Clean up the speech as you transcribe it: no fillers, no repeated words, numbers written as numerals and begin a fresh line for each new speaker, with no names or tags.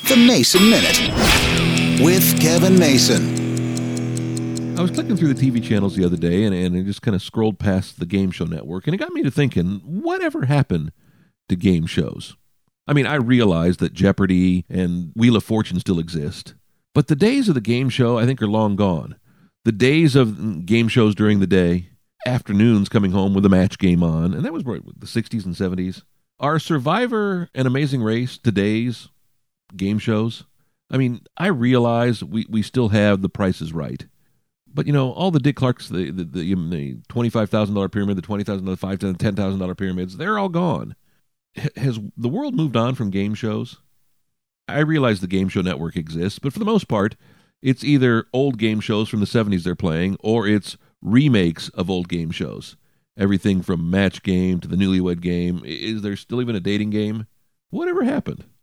The Mason Minute with Kevin Mason.
I was clicking through the TV channels the other day, and I just kind of scrolled past the Game Show Network, and it got me to thinking, whatever happened to game shows? I mean, I realize that Jeopardy and Wheel of Fortune still exist, but the days of the game show, I think, are long gone. The days of game shows during the day, afternoons coming home with a match game on, and that was the 60s and 70s. Are Survivor and Amazing Race today's game shows? I mean, I realize we still have The Price is Right. But, you know, all the Dick Clarks, the $25,000 pyramid, the $20,000, $5,000, $10,000 pyramids, they're all gone. Has the world moved on from game shows? I realize the Game Show Network exists, but for the most part, it's either old game shows from the 70s they're playing, or it's remakes of old game shows. Everything from Match Game to the Newlywed Game. Is there still even a dating game? Whatever happened?